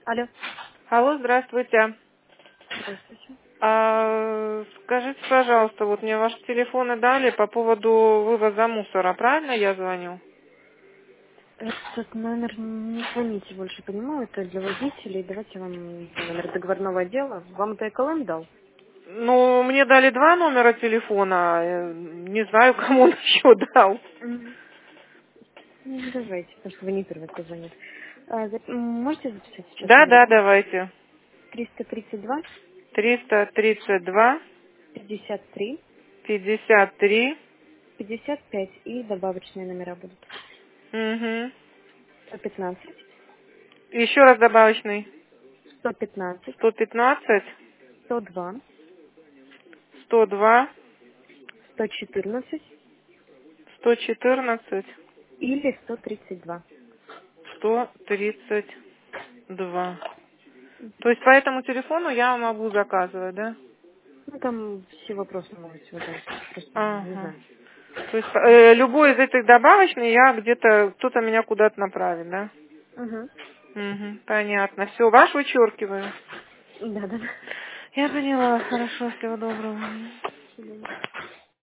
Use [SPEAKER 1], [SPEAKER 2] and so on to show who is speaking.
[SPEAKER 1] Алло.
[SPEAKER 2] Алло, здравствуйте.
[SPEAKER 1] Здравствуйте.
[SPEAKER 2] Скажите, пожалуйста, вот мне ваши телефоны дали по поводу вывоза мусора, правильно я звоню?
[SPEAKER 1] Этот номер не звоните больше по нему, это для водителей. Давайте вам номер договорного отдела. Вам это ЭКЛМ дал?
[SPEAKER 2] Ну, мне дали два номера телефона, не знаю, кому он еще дал.
[SPEAKER 1] Мгм. Ну, давайте, потому что вы не первый, кто звонит. Можете записать сейчас
[SPEAKER 2] Да,
[SPEAKER 1] номер?
[SPEAKER 2] да, давайте.
[SPEAKER 1] 332
[SPEAKER 2] 332
[SPEAKER 1] 53
[SPEAKER 2] 53.
[SPEAKER 1] 55 и добавочные номера будут.
[SPEAKER 2] Угу.
[SPEAKER 1] 115
[SPEAKER 2] Еще раз добавочный.
[SPEAKER 1] 115
[SPEAKER 2] 115
[SPEAKER 1] 102
[SPEAKER 2] 102
[SPEAKER 1] 114
[SPEAKER 2] 114
[SPEAKER 1] или 132.
[SPEAKER 2] 132. То есть по этому телефону я могу заказывать, да?
[SPEAKER 1] Ну, там все вопросы могут задать. Просто не
[SPEAKER 2] Ага.
[SPEAKER 1] знаю.
[SPEAKER 2] То есть любой из этих добавочных я где-то, кто-то меня куда-то направит, да?
[SPEAKER 1] Угу.
[SPEAKER 2] Угу, понятно. Все, ваш вычеркиваю.
[SPEAKER 1] Да, да.
[SPEAKER 2] Я поняла. Хорошо, всего доброго.
[SPEAKER 1] Да.